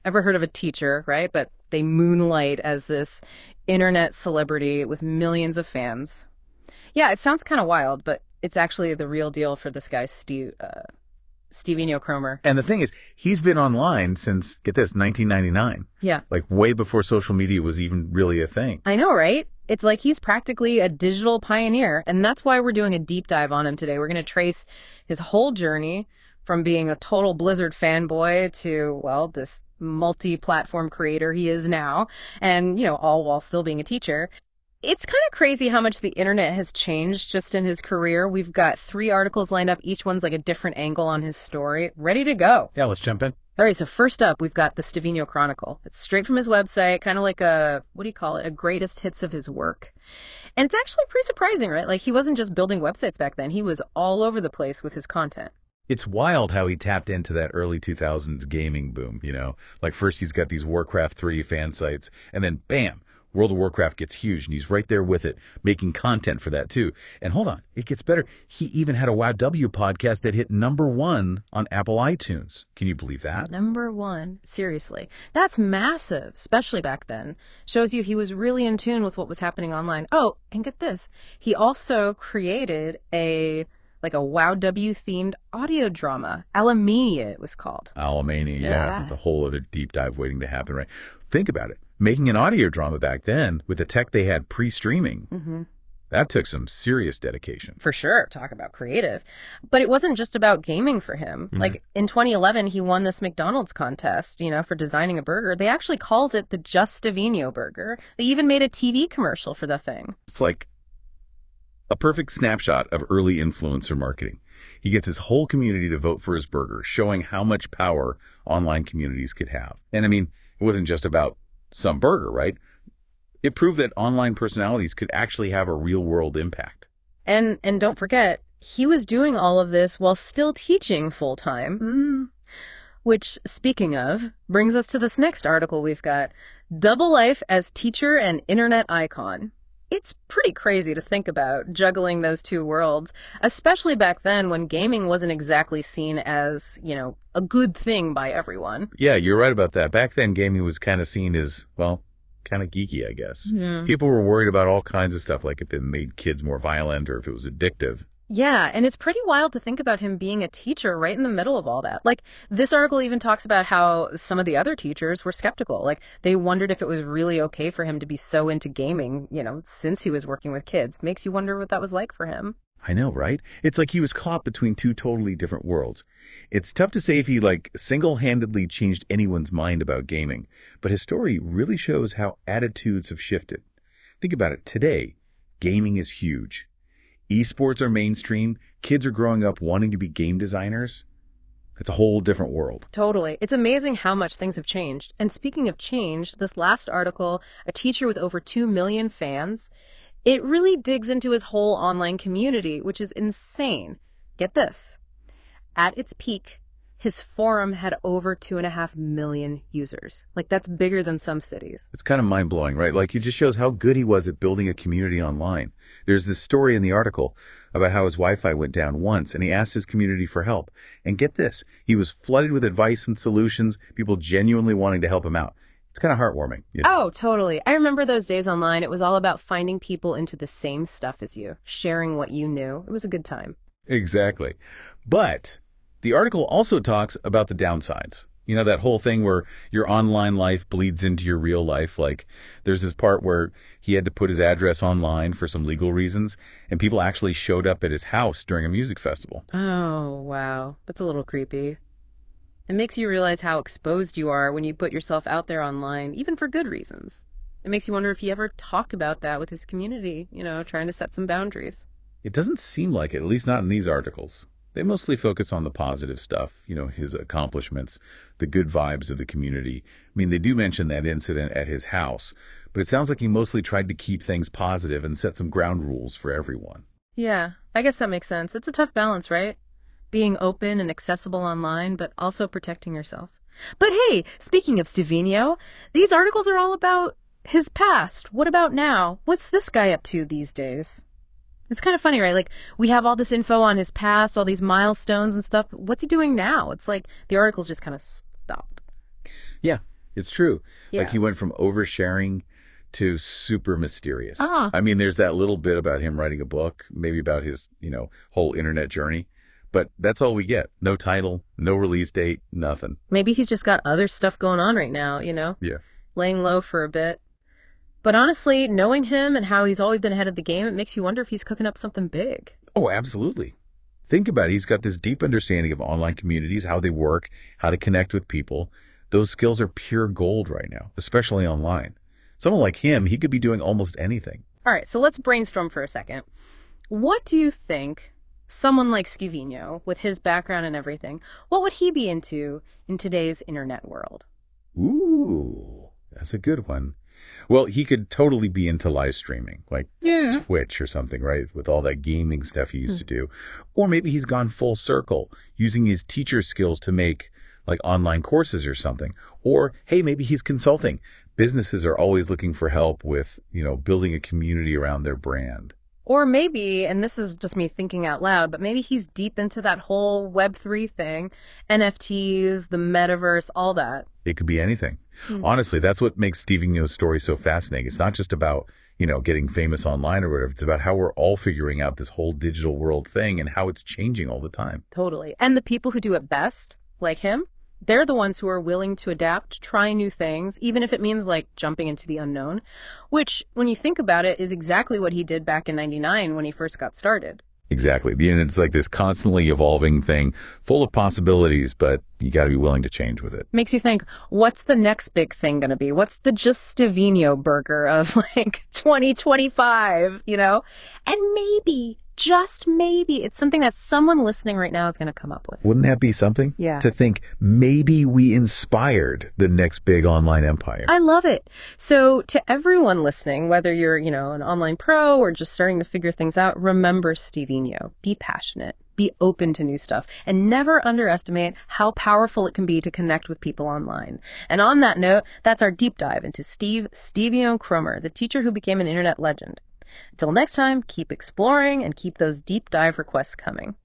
Ever heard of a teacher, right? But they moonlight as this internet celebrity with millions of fans. Yeah, it sounds kind of wild, but it's actually the real deal for this guy, Stevino Cromer. And the thing is, he's been online since, get this, 1999. Yeah. Like way before social media was even really a thing. I know, right? It's like he's practically a digital pioneer, and that's why we're doing a deep dive on him today. We're going to trace his whole journey from being a total Blizzard fanboy to, well, this multi-platform creator he is now, and, all while still being a teacher. It's kind of crazy how much the internet has changed just in his career. We've got 3 articles lined up. Each one's like a different angle on his story. Ready to go. Yeah, let's jump in. All right, so first up, we've got the Stevino Chronicle. It's straight from his website, kind of like a greatest hits of his work. And it's actually pretty surprising, right? Like, he wasn't just building websites back then. He was all over the place with his content. It's wild how he tapped into that early 2000s gaming boom, Like first he's got these Warcraft 3 fan sites, and then bam, World of Warcraft gets huge, and he's right there with it, making content for that too. And hold on, it gets better. He even had a WowW podcast that hit #1 on Apple iTunes. Can you believe that? #1. Seriously. That's massive, especially back then. Shows you he was really in tune with what was happening online. Oh, and get this. He also created a WowW-themed audio drama. Owlmania, it was called. Owlmania, yeah. That's a whole other deep dive waiting to happen, right? Think about it. Making an audio drama back then with the tech they had pre-streaming, that took some serious dedication. For sure. Talk about creative. But it wasn't just about gaming for him. Like, in 2011, he won this McDonald's contest, for designing a burger. They actually called it the Just Stevino burger. They even made a TV commercial for the thing. It's like a perfect snapshot of early influencer marketing. He gets his whole community to vote for his burger, showing how much power online communities could have. And I mean, it wasn't just about some burger, right? It proved that online personalities could actually have a real-world impact. And don't forget, he was doing all of this while still teaching full-time. Which, speaking of, brings us to this next article we've got. Double life as teacher and internet icon. It's pretty crazy to think about juggling those two worlds, especially back then when gaming wasn't exactly seen as, a good thing by everyone. Yeah, you're right about that. Back then, gaming was kind of seen as, well, kind of geeky, I guess. Yeah. People were worried about all kinds of stuff, like if it made kids more violent or if it was addictive. Yeah, and it's pretty wild to think about him being a teacher right in the middle of all that. Like, this article even talks about how some of the other teachers were skeptical. Like, they wondered if it was really okay for him to be so into gaming, since he was working with kids. Makes you wonder what that was like for him. I know, right? It's like he was caught between 2 totally different worlds. It's tough to say if he, single-handedly changed anyone's mind about gaming, but his story really shows how attitudes have shifted. Think about it. Today, gaming is huge. Esports are mainstream. Kids are growing up wanting to be game designers. It's a whole different world. Totally. It's amazing how much things have changed. And speaking of change, this last article, a teacher with over 2 million fans, it really digs into his whole online community, which is insane. Get this. At its peak, his forum had over 2.5 million users. That's bigger than some cities. It's kind of mind-blowing, right? It just shows how good he was at building a community online. There's this story in the article about how his Wi-Fi went down once, and he asked his community for help. And get this, he was flooded with advice and solutions, people genuinely wanting to help him out. It's kind of heartwarming. Oh, totally. I remember those days online. It was all about finding people into the same stuff as you, sharing what you knew. It was a good time. Exactly. But the article also talks about the downsides. That whole thing where your online life bleeds into your real life. There's this part where he had to put his address online for some legal reasons, and people actually showed up at his house during a music festival. Oh, wow. That's a little creepy. It makes you realize how exposed you are when you put yourself out there online, even for good reasons. It makes you wonder if he ever talked about that with his community, trying to set some boundaries. It doesn't seem like it, at least not in these articles. They mostly focus on the positive stuff, his accomplishments, the good vibes of the community. I mean, they do mention that incident at his house, but it sounds like he mostly tried to keep things positive and set some ground rules for everyone. Yeah, I guess that makes sense. It's a tough balance, right? Being open and accessible online, but also protecting yourself. But hey, speaking of Stevino, these articles are all about his past. What about now? What's this guy up to these days? It's kind of funny, right? We have all this info on his past, all these milestones and stuff. What's he doing now? It's like the articles just kind of stop. Yeah, It's true. Yeah. Like he went from oversharing to super mysterious. Ah. I mean, there's that little bit about him writing a book, maybe about his, whole internet journey. But that's all we get. No title, no release date, nothing. Maybe he's just got other stuff going on right now, Yeah. laying low for a bit. But honestly, knowing him and how he's always been ahead of the game, it makes you wonder if he's cooking up something big. Oh, absolutely. Think about it. He's got this deep understanding of online communities, how they work, how to connect with people. Those skills are pure gold right now, especially online. Someone like him, he could be doing almost anything. All right, so let's brainstorm for a second. What do you think someone like Scuvino, with his background and everything, what would he be into in today's internet world? Ooh, that's a good one. Well, he could totally be into live streaming, like Twitch or something, right? With all that gaming stuff he used to do. Or maybe he's gone full circle, using his teacher skills to make like online courses or something. Or, hey, maybe he's consulting. Businesses are always looking for help with, building a community around their brand. Or maybe, and this is just me thinking out loud, but maybe he's deep into that whole Web3 thing, NFTs, the metaverse, all that. It could be anything. Honestly, that's what makes Stevino's story so fascinating. It's not just about, getting famous online or whatever. It's about how we're all figuring out this whole digital world thing and how it's changing all the time. Totally. And the people who do it best, like him, they're the ones who are willing to adapt, try new things, even if it means like jumping into the unknown, which, when you think about it, is exactly what he did back in '99 when he first got started. Exactly. The internet's like this constantly evolving thing, full of possibilities, but you got to be willing to change with it. Makes you think, what's the next big thing going to be? What's the just Stevino burger of like 2025, And maybe, just maybe, it's something that someone listening right now is going to come up with. Wouldn't that be something? Yeah. To think maybe we inspired the next big online empire. I love it. So to everyone listening, whether you're, an online pro or just starting to figure things out, remember Stevino. Be passionate. Be open to new stuff. And never underestimate how powerful it can be to connect with people online. And on that note, that's our deep dive into Stevino Cromer, the teacher who became an internet legend. Until next time, keep exploring and keep those deep dive requests coming.